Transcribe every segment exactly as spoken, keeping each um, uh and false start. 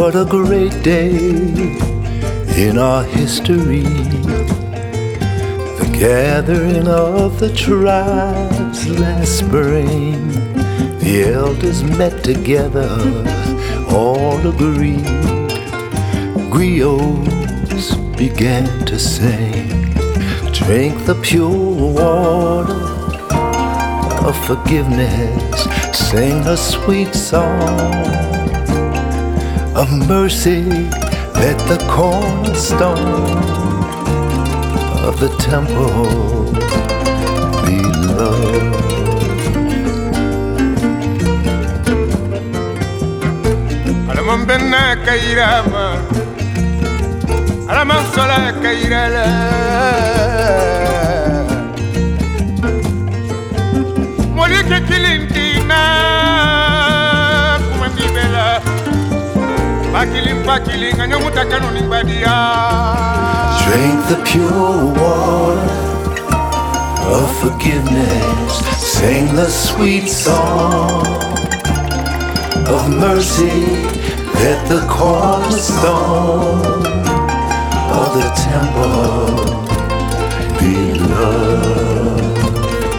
What a great day in our history, the gathering of the tribes last spring. The elders met together, all agreed. Griots began to sing, drink the pure water of forgiveness, sing a sweet song of mercy. Let the cornerstone of the temple be loved. Alamambena kairama, alamansola kairala. Molike kilintina, kumandibela. Drink the pure water of forgiveness, sing the sweet song of mercy. Let the cornerstone of the temple be loved.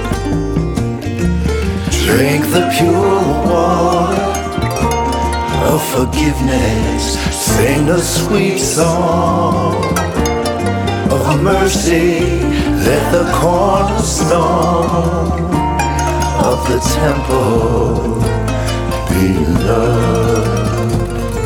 Drink the pure water of forgiveness, sing a sweet song of mercy. Let the cornerstone of the temple be loved.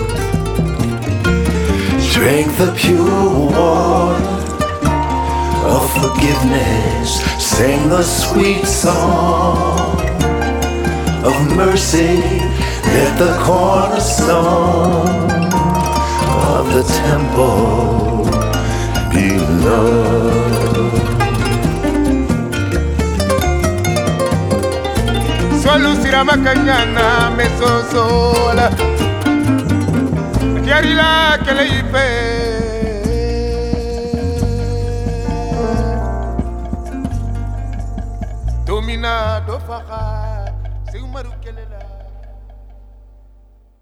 Drink the pure water of forgiveness, sing the sweet song of mercy. Let the cornerstone of the temple be loved. Solusira makanyana mesosola, yarila keleipe. Domina do faka.